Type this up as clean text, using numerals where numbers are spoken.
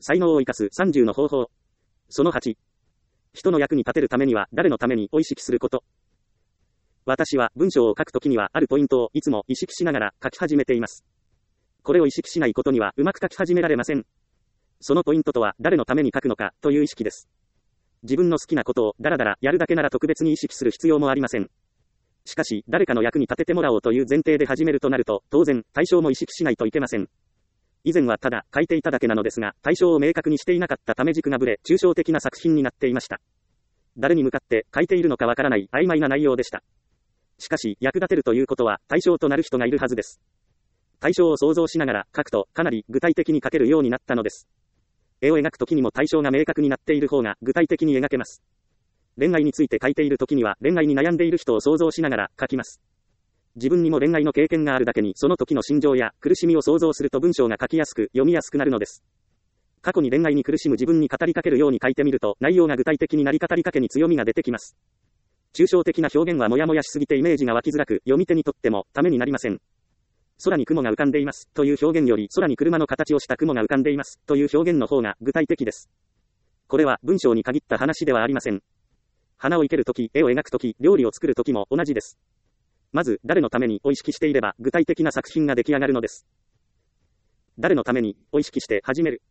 才能を生かす30の方法。その8。人の役に立てるためには誰のためにを意識すること。私は文章を書くときにはあるポイントをいつも意識しながら書き始めています。これを意識しないことにはうまく書き始められません。そのポイントとは誰のために書くのかという意識です。自分の好きなことをだらだらやるだけなら特別に意識する必要もありません。しかし誰かの役に立ててもらおうという前提で始めるとなると当然対象も意識しないといけません。以前はただ書いていただけなのですが対象を明確にしていなかったため軸がぶれ抽象的な作品になっていました。誰に向かって書いているのかわからない曖昧な内容でした。しかし役立てるということは対象となる人がいるはずです。対象を想像しながら書くとかなり具体的に書けるようになったのです。絵を描くときにも対象が明確になっている方が具体的に描けます。恋愛について書いているときには恋愛に悩んでいる人を想像しながら書きます。自分にも恋愛の経験があるだけにその時の心情や苦しみを想像すると文章が書きやすく読みやすくなるのです。過去に恋愛に苦しむ自分に語りかけるように書いてみると内容が具体的になり語りかけに強みが出てきます。抽象的な表現はもやもやしすぎてイメージが湧きづらく読み手にとってもためになりません。空に雲が浮かんでいますという表現より空に車の形をした雲が浮かんでいますという表現の方が具体的です。これは文章に限った話ではありません。花を生けるとき、絵を描くとき、料理を作るときも同じです。まず誰のためにを意識していれば具体的な作品が出来上がるのです。誰のためにを意識して始める。